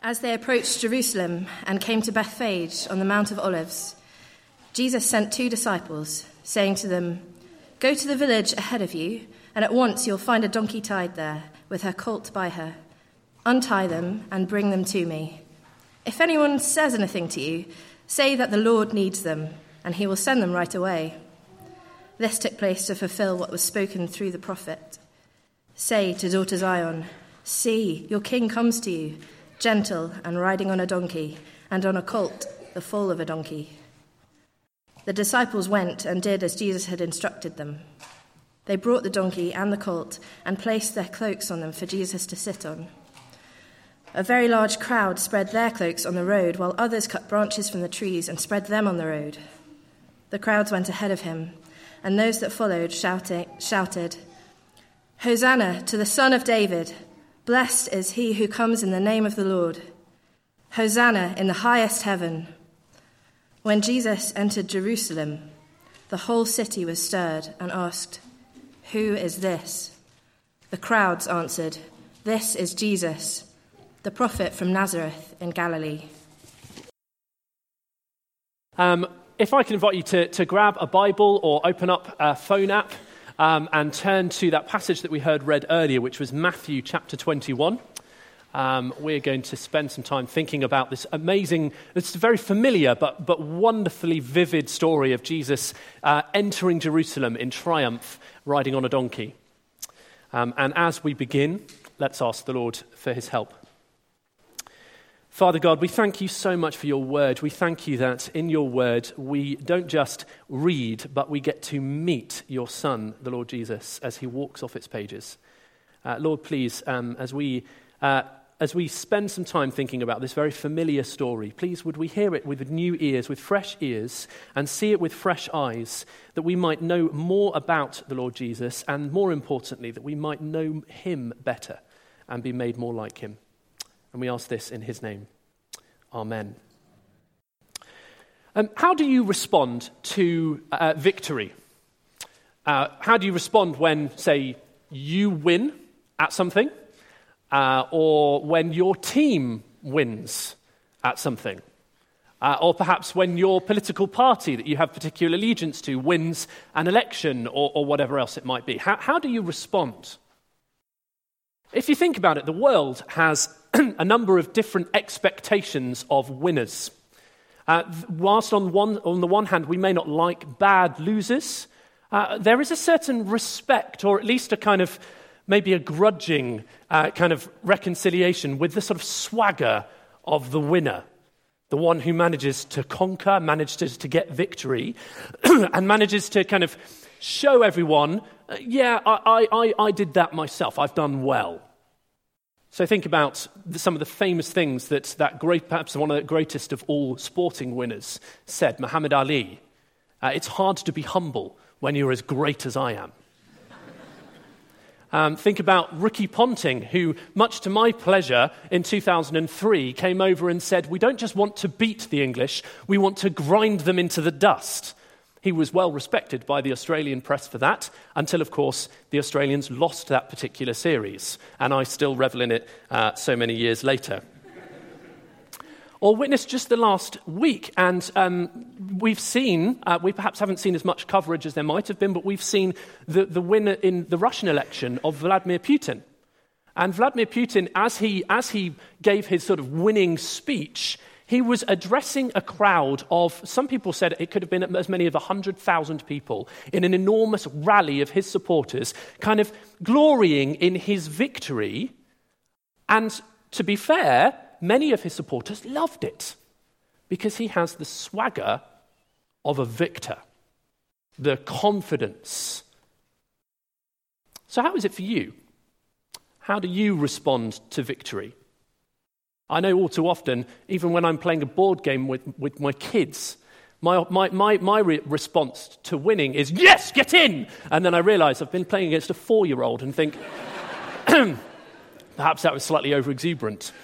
As they approached Jerusalem and came to Bethphage on the Mount of Olives, Jesus sent 2 disciples, saying to them, "Go to the village ahead of you, and at once you'll find a donkey tied there, with her colt by her. Untie them and bring them to me. If anyone says anything to you, say that the Lord needs them, and he will send them right away." This took place to fulfill what was spoken through the prophet. "Say to daughter Zion, 'See, your king comes to you, gentle and riding on a donkey, and on a colt, the foal of a donkey.'" The disciples went and did as Jesus had instructed them. They brought the donkey and the colt and placed their cloaks on them for Jesus to sit on. A very large crowd spread their cloaks on the road, while others cut branches from the trees and spread them on the road. The crowds went ahead of him, and those that followed shouted, "Hosanna to the Son of David! Blessed is he who comes in the name of the Lord. Hosanna in the highest heaven." When Jesus entered Jerusalem, the whole city was stirred and asked, "Who is this?" The crowds answered, "This is Jesus, the prophet from Nazareth in Galilee." If I can invite you to grab a Bible or open up a phone app and turn to that passage that we heard read earlier, which was Matthew chapter 21. We're going to spend some time thinking about this amazing, it's a very familiar but wonderfully vivid story of Jesus entering Jerusalem in triumph, riding on a donkey. And as we begin, let's ask the Lord for his help. Father God, we thank you so much for your word. We thank you that in your word we don't just read, but we get to meet your Son, the Lord Jesus, as he walks off its pages. Lord, please, as we spend some time thinking about this very familiar story, please would we hear it with new ears, with fresh ears, and see it with fresh eyes, that we might know more about the Lord Jesus, and more importantly, that we might know him better and be made more like him. And we ask this in his name. Amen. How do you respond to victory? How do you respond when, say, you win at something, or when your team wins at something, or perhaps when your political party that you have particular allegiance to wins an election, or whatever else it might be? How do you respond? If you think about it, the world has a number of different expectations of winners. Whilst on the one hand we may not like bad losers, there is a certain respect, or at least a kind of maybe a grudging kind of reconciliation with the sort of swagger of the winner, the one who manages to conquer, manages to get victory, and manages to kind of show everyone, I did that myself, I've done well. So think about some of the famous things that great, perhaps one of the greatest of all sporting winners said, Muhammad Ali. It's hard to be humble when you're as great as I am. Think about Ricky Ponting, who, much to my pleasure, in 2003 came over and said, "We don't just want to beat the English, we want to grind them into the dust." He was well respected by the Australian press for that, until, of course, the Australians lost that particular series, and I still revel in it so many years later. Or witness just the last week, and we've seen, we perhaps haven't seen as much coverage as there might have been, but we've seen the winner in the Russian election of Vladimir Putin. And Vladimir Putin, as he gave his sort of winning speech, he was addressing a crowd of, some people said it could have been as many as 100,000 people in an enormous rally of his supporters, kind of glorying in his victory. And to be fair, many of his supporters loved it because he has the swagger of a victor, the confidence. So how is it for you? How do you respond to victory? I know all too often, even when I'm playing a board game with my kids, my response to winning is, "Yes, get in!" And then I realise I've been playing against a 4-year-old and think, perhaps that was slightly over-exuberant.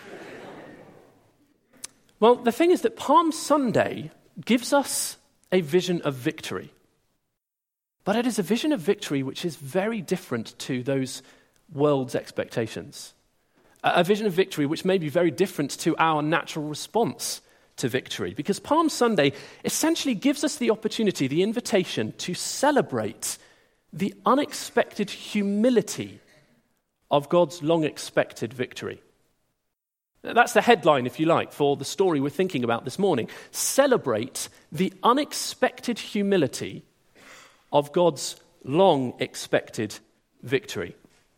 Well, the thing is that Palm Sunday gives us a vision of victory. But it is a vision of victory which is very different to those world's expectations. a vision of victory which may be very different to our natural response to victory. Because Palm Sunday essentially gives us the opportunity, the invitation to celebrate the unexpected humility of God's long-expected victory. That's the headline, if you like, for the story we're thinking about this morning. Celebrate the unexpected humility of God's long-expected victory.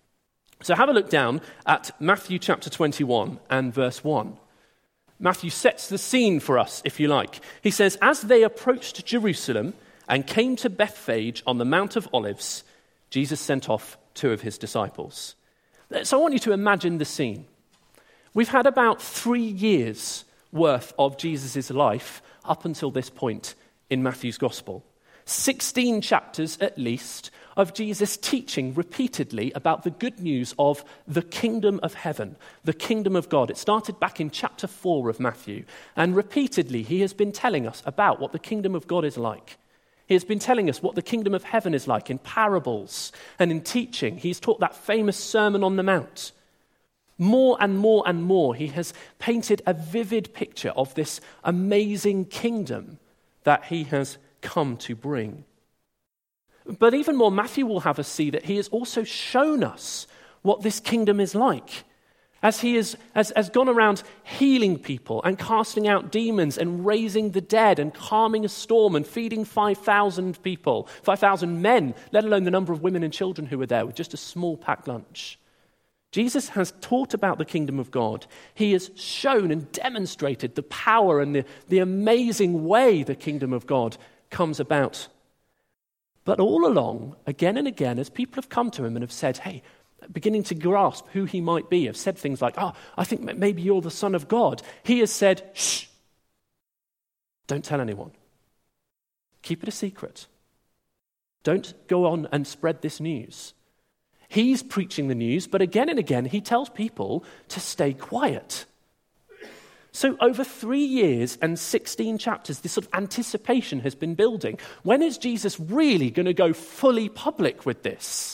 So have a look down at Matthew chapter 21 and verse 1. Matthew sets the scene for us, if you like. He says, as they approached Jerusalem and came to Bethphage on the Mount of Olives, Jesus sent off 2 of his disciples. So I want you to imagine the scene. We've had about 3 years worth of Jesus' life up until this point in Matthew's gospel. 16 chapters at least of Jesus teaching repeatedly about the good news of the kingdom of heaven, the kingdom of God. It started back in chapter 4 of Matthew, and repeatedly he has been telling us about what the kingdom of God is like. He has been telling us what the kingdom of heaven is like in parables and in teaching. He's taught that famous Sermon on the Mount. More and more and more, he has painted a vivid picture of this amazing kingdom that he has come to bring. But even more, Matthew will have us see that he has also shown us what this kingdom is like. As he has gone around healing people and casting out demons and raising the dead and calming a storm and feeding 5,000 people, 5,000 men, let alone the number of women and children who were there with just a small packed lunch. Jesus has taught about the kingdom of God. He has shown and demonstrated the power and the amazing way the kingdom of God comes about. But all along, again and again, as people have come to him and have said, hey, beginning to grasp who he might be, have said things like, I think maybe you're the Son of God, he has said, shh, don't tell anyone. Keep it a secret. Don't go on and spread this news. He's preaching the news, but again and again, he tells people to stay quiet. So over 3 years and 16 chapters, this sort of anticipation has been building. When is Jesus really going to go fully public with this?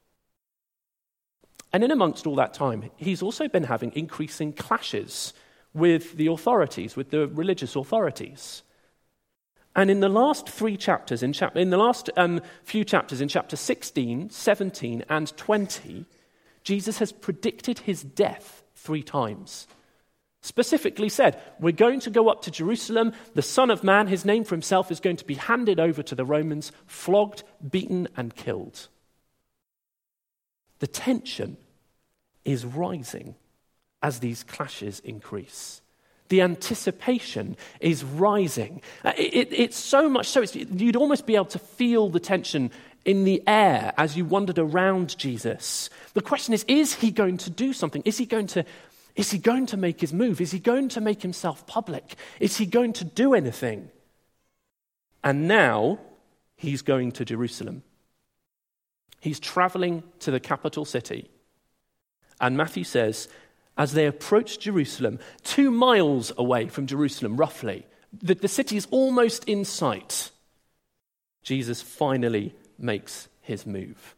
And in amongst all that time, he's also been having increasing clashes with the authorities, with the religious authorities. And in the last 3 chapters, in the last few chapters, in chapter 16, 17, and 20, Jesus has predicted his death 3 times. Specifically said, we're going to go up to Jerusalem, the Son of Man, his name for himself, is going to be handed over to the Romans, flogged, beaten, and killed. The tension is rising as these clashes increase. The anticipation is rising. It's so much so, you'd almost be able to feel the tension in the air as you wandered around Jesus. The question is he going to do something? Is he going to make his move? Is he going to make himself public? Is he going to do anything? And now he's going to Jerusalem. He's traveling to the capital city. And Matthew says, as they approached Jerusalem, 2 miles away from Jerusalem, roughly, the city is almost in sight, Jesus finally makes his move.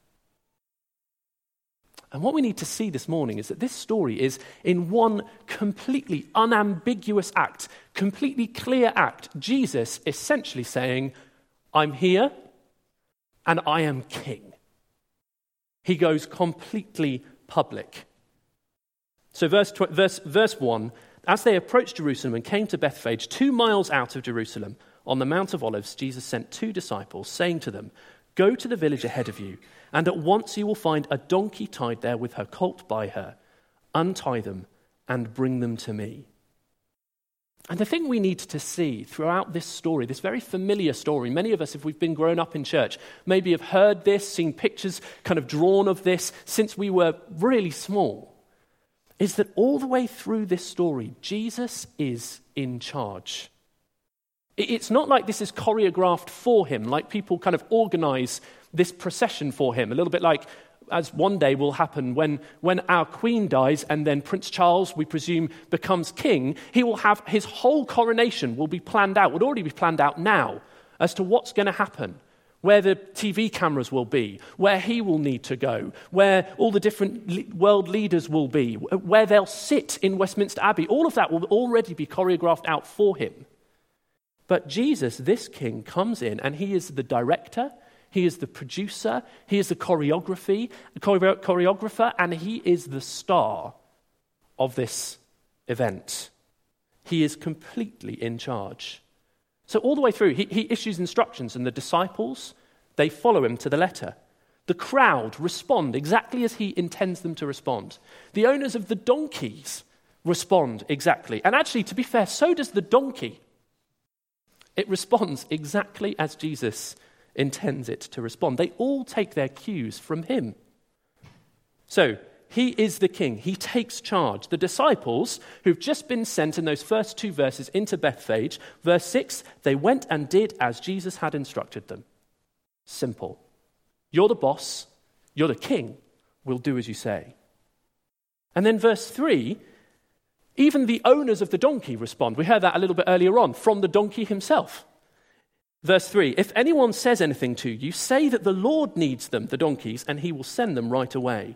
And what we need to see this morning is that this story is in one completely unambiguous act, completely clear act, Jesus essentially saying, I'm here and I am king. He goes completely public. So verse 1, as they approached Jerusalem and came to Bethphage, 2 miles out of Jerusalem, on the Mount of Olives, Jesus sent 2 disciples, saying to them, go to the village ahead of you, and at once you will find a donkey tied there with her colt by her. Untie them and bring them to me. And the thing we need to see throughout this story, this very familiar story, many of us, if we've been grown up in church, maybe have heard this, seen pictures kind of drawn of this since we were really small, is that all the way through this story, Jesus is in charge. It's not like this is choreographed for him, like people kind of organize this procession for him, a little bit like as one day will happen when our Queen dies and then Prince Charles, we presume, becomes king. He will have his whole coronation will be planned out, would already be planned out now, as to what's going to happen where the TV cameras will be, where he will need to go, where all the different world leaders will be, where they'll sit in Westminster Abbey. All of that will already be choreographed out for him. But Jesus, this king, comes in and he is the director, he is the producer, he is the choreographer, and he is the star of this event. He is completely in charge. So all the way through, he issues instructions, and the disciples, they follow him to the letter. The crowd respond exactly as he intends them to respond. The owners of the donkeys respond exactly. And actually, to be fair, so does the donkey. It responds exactly as Jesus intends it to respond. They all take their cues from him. So, he is the king. He takes charge. The disciples, who've just been sent in those first 2 verses into Bethphage, verse 6, they went and did as Jesus had instructed them. Simple. You're the boss. You're the king. We'll do as you say. And then verse 3, even the owners of the donkey respond. We heard that a little bit earlier on from the donkey himself. Verse 3, if anyone says anything to you, say that the Lord needs them, the donkeys, and he will send them right away.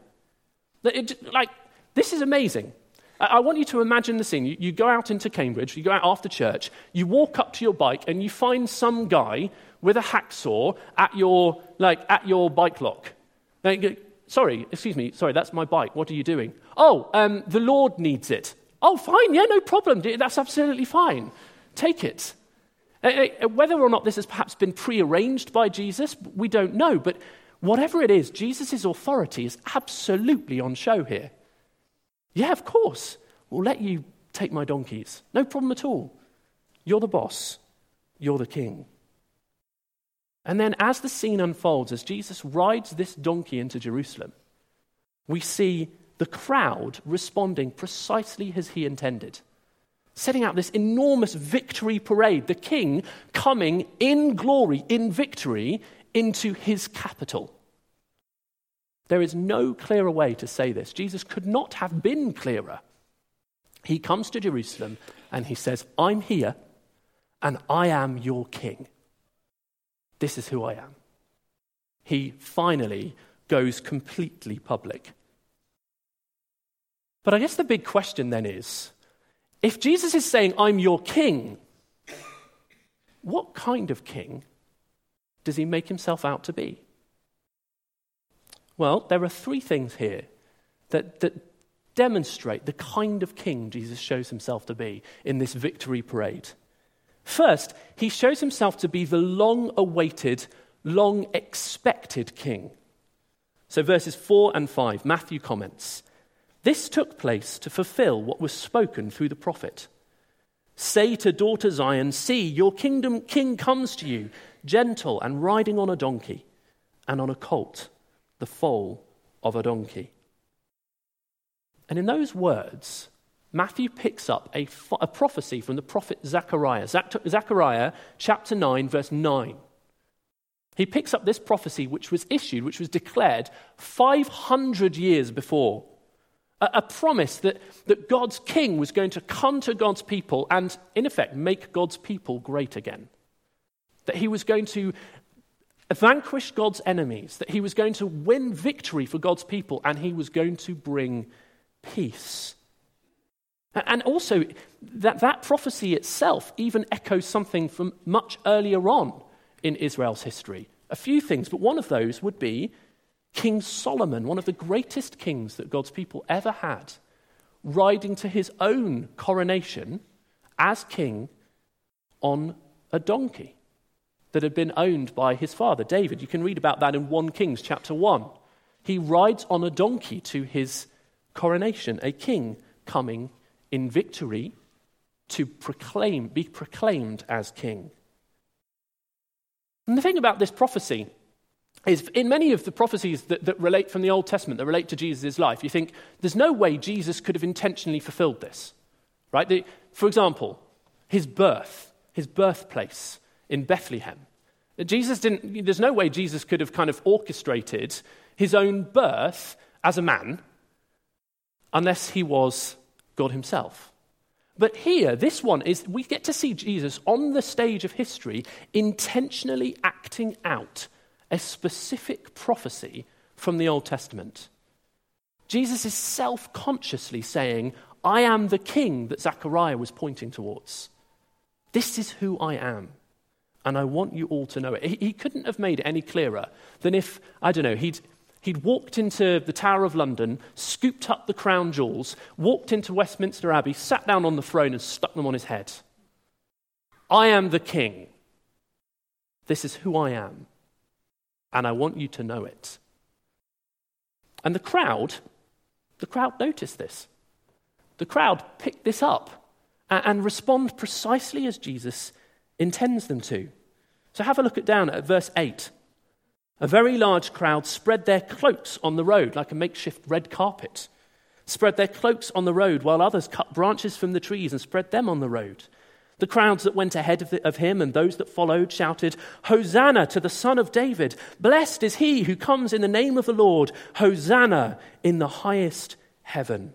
This is amazing. I want you to imagine the scene. You go out into Cambridge, you go out after church, you walk up to your bike and you find some guy with a hacksaw at your bike lock. Sorry, that's my bike. What are you doing? The Lord needs it. Oh, fine, yeah, no problem. That's absolutely fine. Take it. Whether or not this has perhaps been prearranged by Jesus, we don't know, but whatever it is, Jesus' authority is absolutely on show here. Yeah, of course. We'll let you take my donkeys. No problem at all. You're the boss. You're the king. And then as the scene unfolds, as Jesus rides this donkey into Jerusalem, we see the crowd responding precisely as he intended, setting out this enormous victory parade, the king coming in glory, in victory, into his capital. There is no clearer way to say this. Jesus could not have been clearer. He comes to Jerusalem and he says, I'm here and I am your king. This is who I am. He finally goes completely public. But I guess the big question then is, if Jesus is saying, I'm your king, what kind of king does he make himself out to be? Well, there are 3 things here that demonstrate the kind of king Jesus shows himself to be in this victory parade. First, he shows himself to be the long-awaited, long-expected king. So verses 4 and 5, Matthew comments, this took place to fulfill what was spoken through the prophet. Say to daughter Zion, see, your king comes to you, gentle and riding on a donkey, and on a colt, the foal of a donkey. And in those words, Matthew picks up a prophecy from the prophet Zechariah. Zechariah chapter 9, verse 9. He picks up this prophecy which was declared 500 years before. A promise that God's king was going to come to God's people and, in effect, make God's people great again. That he was going to vanquish God's enemies, that he was going to win victory for God's people, and he was going to bring peace. And also, that prophecy itself even echoes something from much earlier on in Israel's history. A few things, but one of those would be King Solomon, one of the greatest kings that God's people ever had, riding to his own coronation as king on a donkey that had been owned by his father, David. You can read about that in 1 Kings chapter 1. He rides on a donkey to his coronation, a king coming in victory to be proclaimed as king. And the thing about this prophecy is, in many of the prophecies that relate from the Old Testament, that relate to Jesus' life, you think, there's no way Jesus could have intentionally fulfilled this, right? For example, his birthplace in Bethlehem. There's no way Jesus could have kind of orchestrated his own birth as a man unless he was God himself. But here, this one we get to see Jesus on the stage of history intentionally acting out a specific prophecy from the Old Testament. Jesus is self-consciously saying, I am the king that Zechariah was pointing towards. This is who I am, and I want you all to know it. He couldn't have made it any clearer than if, he'd walked into the Tower of London, scooped up the crown jewels, walked into Westminster Abbey, sat down on the throne and stuck them on his head. I am the king. This is who I am, and I want you to know it. And the crowd noticed this. The crowd picked this up and respond precisely as Jesus intends them to. So have a look down at verse 8. A very large crowd spread their cloaks on the road like a makeshift red carpet, spread their cloaks on the road while others cut branches from the trees and spread them on the road. The crowds that went ahead of him and those that followed shouted, Hosanna to the Son of David! Blessed is he who comes in the name of the Lord! Hosanna in the highest heaven!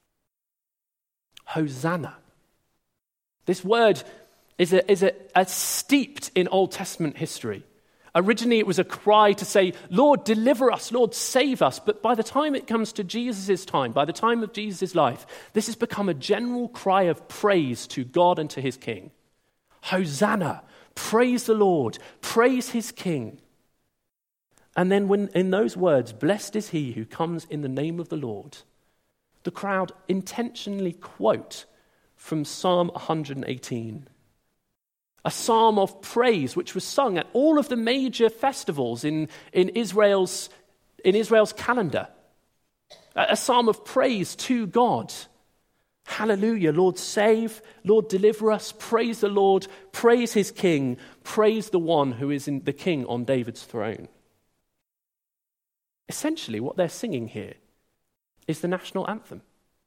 Hosanna. This word is steeped in Old Testament history. Originally, it was a cry to say, Lord, deliver us, Lord, save us. But by the time it comes to Jesus' time, by the time of Jesus' life, this has become a general cry of praise to God and to his King. Hosanna, praise the Lord, praise his King. And then when in those words, blessed is he who comes in the name of the Lord, the crowd intentionally quote from Psalm 118. A psalm of praise which was sung at all of the major festivals in Israel's calendar. A psalm of praise to God. Hallelujah, Lord save, Lord deliver us, praise the Lord, praise his King, praise the one who is the King on David's throne. Essentially what they're singing here is the national anthem.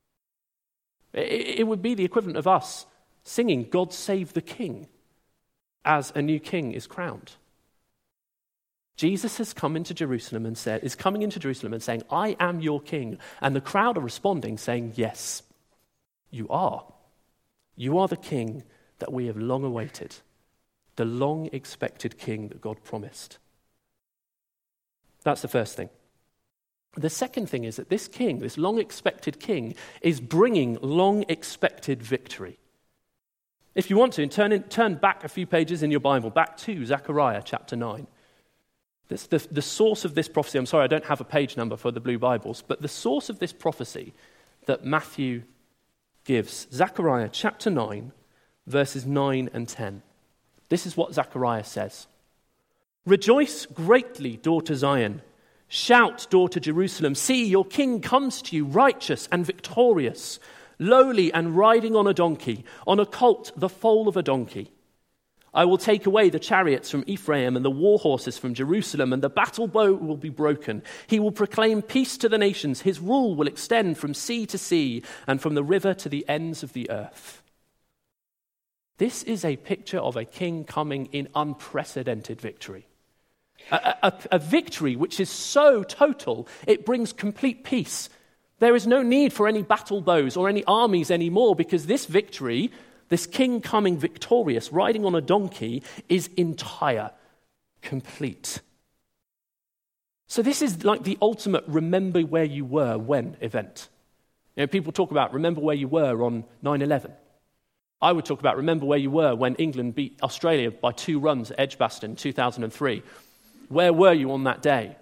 It would be the equivalent of us singing God Save the King as a new king is crowned. Jesus has come into Jerusalem and is coming into Jerusalem and saying, I am your king. And the crowd are responding saying, yes, you are. You are the king that we have long awaited, the long expected king that God promised. That's the first thing. The second thing is that this king, this long expected king, is bringing long expected victory. If you want to, turn back a few pages in your Bible, back to Zechariah chapter 9. That's the source of this prophecy. I'm sorry, I don't have a page number for the blue Bibles, but the source of this prophecy that Matthew gives, Zechariah chapter 9, verses 9 and 10. This is what Zechariah says. Rejoice greatly, daughter Zion. Shout, daughter Jerusalem. See, your king comes to you, righteous and victorious, lowly and riding on a donkey, on a colt, the foal of a donkey. I will take away the chariots from Ephraim and the war horses from Jerusalem, and the battle bow will be broken. He will proclaim peace to the nations. His rule will extend from sea to sea and from the river to the ends of the earth. This is a picture of a king coming in unprecedented victory. A victory which is so total, it brings complete peace. There is no need for any battle bows or any armies anymore, because this victory, this king coming victorious, riding on a donkey, is entire, complete. So this is like the ultimate remember where you were when event. You know, people talk about remember where you were on 9/11. I would talk about remember where you were when England beat Australia by 2 runs at Edgbaston in 2003. Where were you on that day?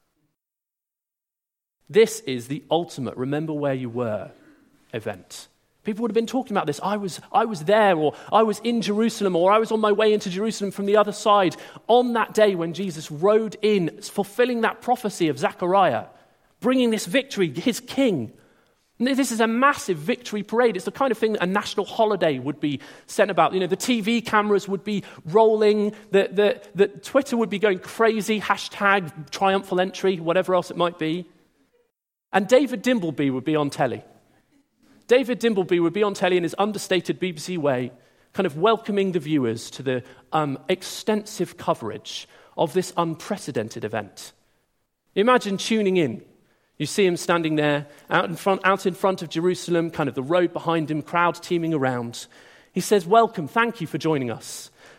This is the ultimate remember where you were event. People would have been talking about this. I was there, or I was in Jerusalem, or I was on my way into Jerusalem from the other side on that day when Jesus rode in, fulfilling that prophecy of Zechariah, bringing this victory, his king. This is a massive victory parade. It's the kind of thing that a national holiday would be sent about. You know, the TV cameras would be rolling, the Twitter would be going crazy, hashtag triumphal entry, whatever else it might be. And David Dimbleby would be on telly. David Dimbleby would be on telly in his understated BBC way, kind of welcoming the viewers to the extensive coverage of this unprecedented event. Imagine tuning in. You see him standing there out in front of Jerusalem, kind of the road behind him, crowd teeming around. He says, welcome, thank you for joining us.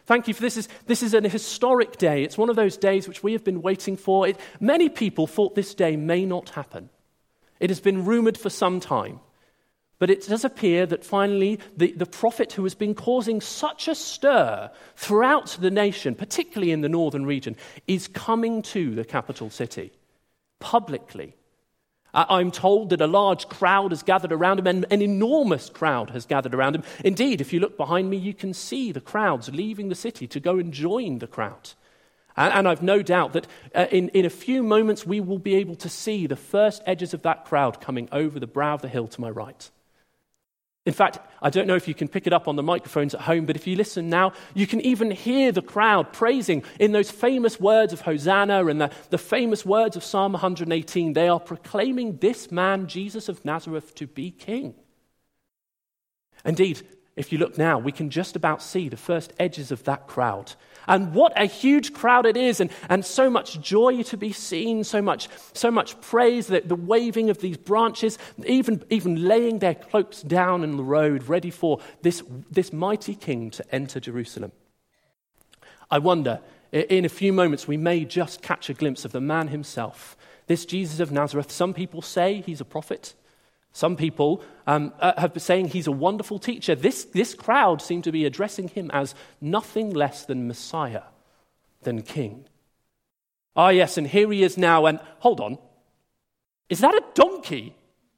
Thank you for this. This is an historic day. It's one of those days which we have been waiting for. Many people thought this day may not happen. It has been rumored for some time. But it does appear that finally the prophet who has been causing such a stir throughout the nation, particularly in the northern region, is coming to the capital city publicly. I'm told that a large crowd has gathered around him, and an enormous crowd has gathered around him. Indeed, if you look behind me, you can see the crowds leaving the city to go and join the crowd. And I've no doubt that in a few moments we will be able to see the first edges of that crowd coming over the brow of the hill to my right. In fact, I don't know if you can pick it up on the microphones at home, but if you listen now, you can even hear the crowd praising in those famous words of Hosanna and the famous words of Psalm 118. They are proclaiming this man, Jesus of Nazareth, to be king. Indeed, if you look now, we can just about see the first edges of that crowd. And what a huge crowd it is, and so much joy to be seen, so much praise, the waving of these branches, even laying their cloaks down in the road, ready for this mighty king to enter Jerusalem. I wonder, in a few moments, we may just catch a glimpse of the man himself, this Jesus of Nazareth. Some people say he's a prophet. Some people have been saying he's a wonderful teacher. This crowd seem to be addressing him as nothing less than Messiah, than King. Ah, yes, and here he is now, and hold on. Is that a donkey?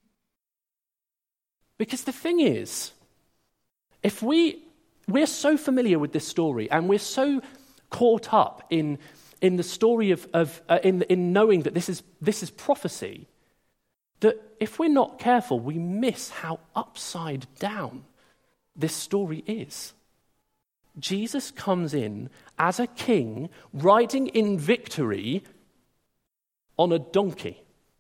Because the thing is, if we're so familiar with this story, and we're so caught up in the story in knowing that this is prophecy, that if we're not careful, we miss how upside down this story is. Jesus comes in as a king, riding in victory on a donkey.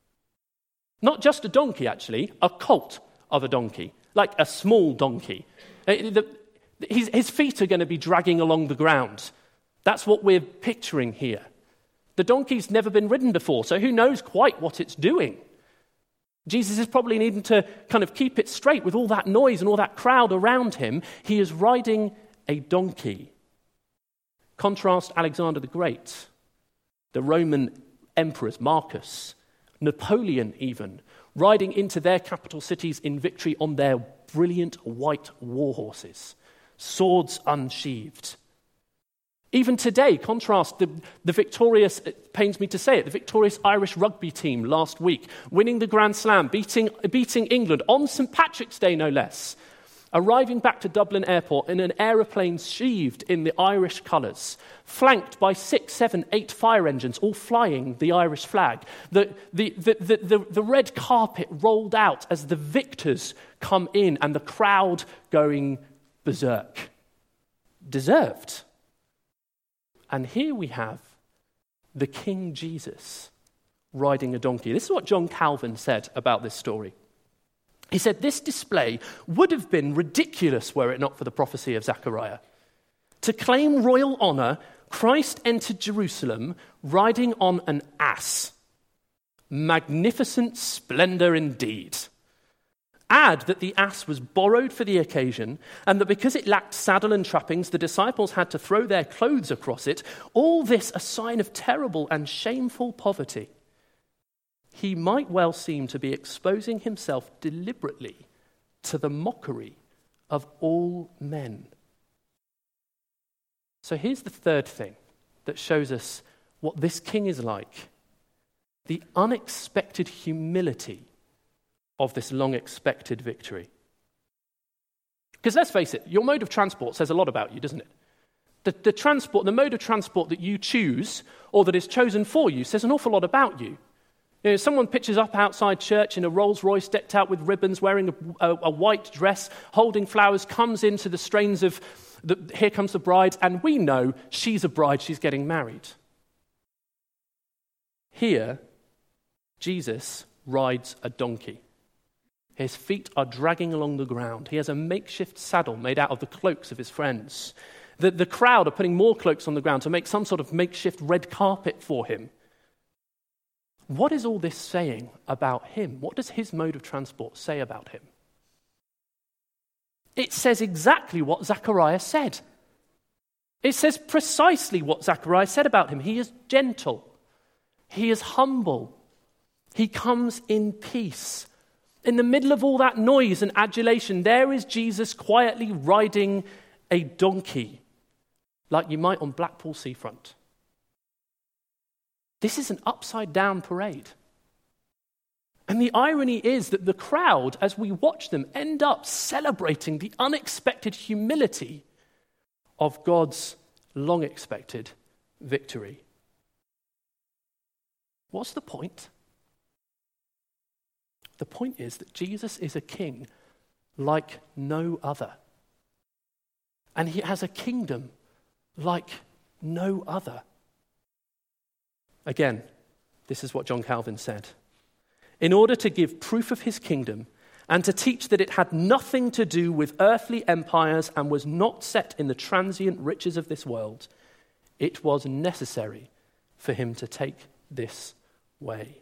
Not just a donkey, actually, a colt of a donkey, like a small donkey. His feet are going to be dragging along the ground. That's what we're picturing here. The donkey's never been ridden before, so who knows quite what it's doing. Jesus is probably needing to kind of keep it straight with all that noise and all that crowd around him. He is riding a donkey. Contrast Alexander the Great, the Roman emperors, Marcus, Napoleon even, riding into their capital cities in victory on their brilliant white war horses, swords unsheathed. Even today, contrast the victorious, it pains me to say it, the victorious Irish rugby team last week, winning the Grand Slam, beating England on St. Patrick's Day, no less, arriving back to Dublin Airport in an aeroplane sheathed in the Irish colours, flanked by 6, 7, 8 fire engines, all flying the Irish flag. The red carpet rolled out as the victors come in, and the crowd going berserk. Deserved. And here we have the King Jesus riding a donkey. This is what John Calvin said about this story. He said, this display would have been ridiculous were it not for the prophecy of Zechariah. To claim royal honor, Christ entered Jerusalem riding on an ass. Magnificent splendor indeed. Add that the ass was borrowed for the occasion, and that because it lacked saddle and trappings, the disciples had to throw their clothes across it, all this a sign of terrible and shameful poverty. He might well seem to be exposing himself deliberately to the mockery of all men. So here's the third thing that shows us what this king is like. The unexpected humility of this long-expected victory. Because let's face it, your mode of transport says a lot about you, doesn't it? The mode of transport that you choose or that is chosen for you says an awful lot about you. You know, someone pitches up outside church in a Rolls Royce decked out with ribbons, wearing a white dress, holding flowers, comes into the strains of Here Comes the Bride, and we know she's a bride, she's getting married. Here, Jesus rides a donkey. His feet are dragging along the ground. He has a makeshift saddle made out of the cloaks of his friends. The crowd are putting more cloaks on the ground to make some sort of makeshift red carpet for him. What is all this saying about him? What does his mode of transport say about him? It says exactly what Zechariah said. It says precisely what Zechariah said about him. He is gentle. He is humble. He comes in peace. In the middle of all that noise and adulation, there is Jesus quietly riding a donkey, like you might on Blackpool seafront. This is an upside-down parade. And the irony is that the crowd, as we watch them, end up celebrating the unexpected humility of God's long-expected victory. What's the point? The point is that Jesus is a king like no other. And he has a kingdom like no other. Again, this is what John Calvin said. In order to give proof of his kingdom and to teach that it had nothing to do with earthly empires and was not set in the transient riches of this world, it was necessary for him to take this way.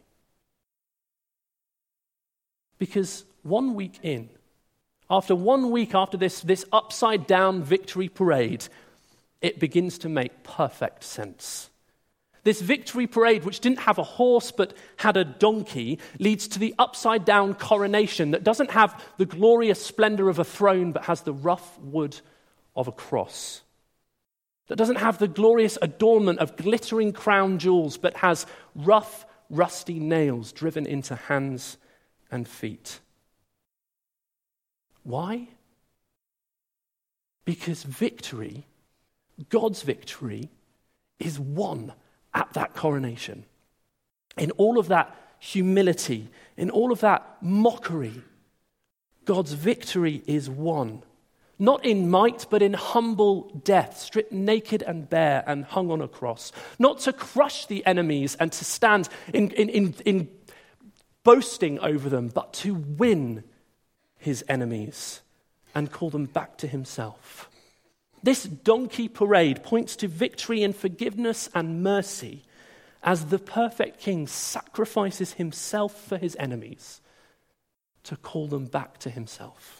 Because 1 week in, after 1 week after this upside-down victory parade, it begins to make perfect sense. This victory parade, which didn't have a horse but had a donkey, leads to the upside-down coronation that doesn't have the glorious splendor of a throne but has the rough wood of a cross. That doesn't have the glorious adornment of glittering crown jewels but has rough, rusty nails driven into hands and feet. Why? Because victory, God's victory, is won at that coronation. In all of that humility, in all of that mockery, God's victory is won. Not in might, but in humble death, stripped naked and bare and hung on a cross. Not to crush the enemies and to stand in boasting over them, but to win his enemies and call them back to himself. This donkey parade points to victory in forgiveness and mercy as the perfect king sacrifices himself for his enemies to call them back to himself.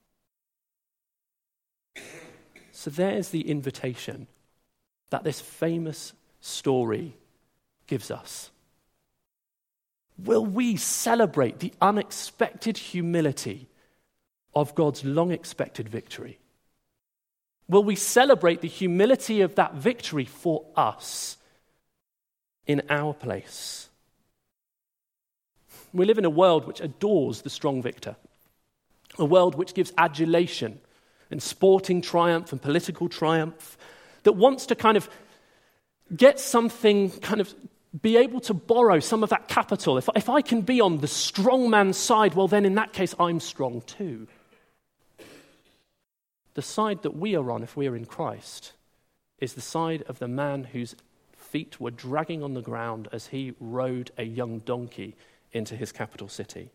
So there's the invitation that this famous story gives us. Will we celebrate the unexpected humility of God's long-expected victory? Will we celebrate the humility of that victory for us in our place? We live in a world which adores the strong victor, a world which gives adulation and sporting triumph and political triumph, that wants to kind of get something, kind of be able to borrow some of that capital. If I can be on the strong man's side, well then in that case I'm strong too. The side that we are on, if we are in Christ, is the side of the man whose feet were dragging on the ground as he rode a young donkey into his capital city.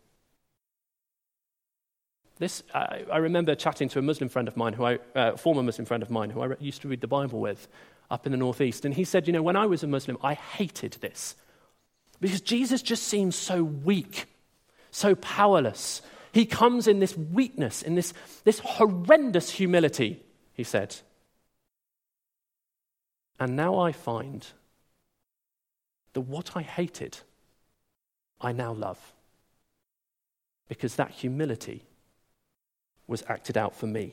I remember chatting to a Muslim friend of mine, former Muslim friend of mine, who I used to read the Bible with up in the Northeast, and he said, when I was a Muslim, I hated this because Jesus just seems so weak, so powerless. He comes in this weakness, in this horrendous humility, he said. And now I find that what I hated, I now love. Because that humility was acted out for me.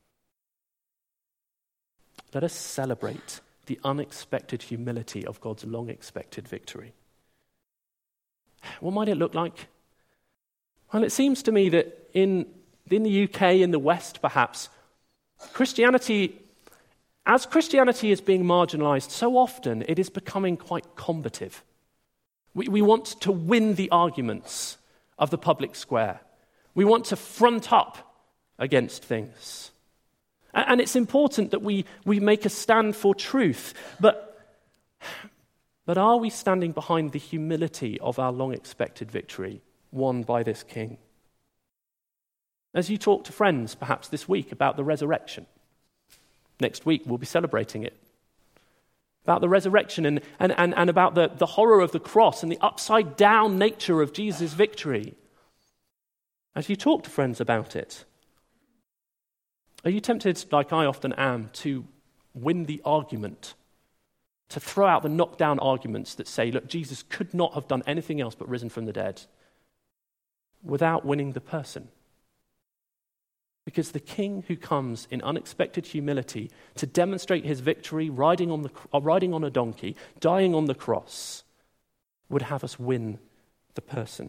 Let us celebrate the unexpected humility of God's long-expected victory. What might it look like? Well, it seems to me that in the UK, in the West perhaps, Christianity is being marginalized, so often it is becoming quite combative. We want to win the arguments of the public square. We want to front up against things. And it's important that we make a stand for truth, but are we standing behind the humility of our long-expected victory won by this king? As you talk to friends perhaps this week about the resurrection, next week we'll be celebrating it, about the resurrection and about the horror of the cross and the upside-down nature of Jesus' victory. As you talk to friends about it, are you tempted, like I often am, to win the argument, to throw out the knockdown arguments that say, look, Jesus could not have done anything else but risen from the dead, without winning the person. Because the King who comes in unexpected humility to demonstrate his victory, riding on a donkey, dying on the cross, would have us win the person.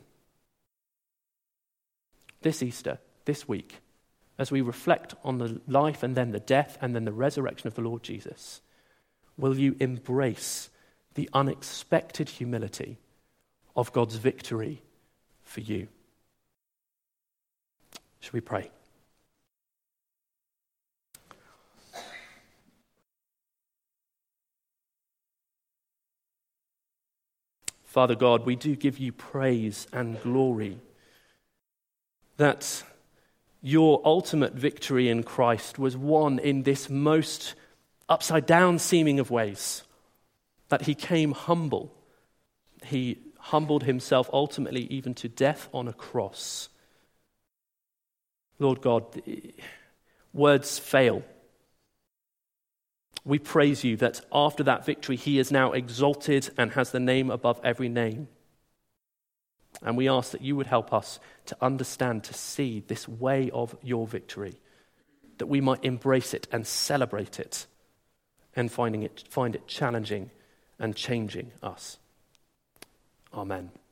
This Easter, this week, as we reflect on the life and then the death and then the resurrection of the Lord Jesus, will you embrace the unexpected humility of God's victory for you? Shall we pray? Father God, we do give you praise and glory that your ultimate victory in Christ was won in this most upside down seeming of ways, that he came humble. He humbled himself ultimately even to death on a cross. Lord God, words fail. We praise you that after that victory, he is now exalted and has the name above every name. And we ask that you would help us to understand, to see this way of your victory, that we might embrace it and celebrate it and find it challenging and changing us. Amen.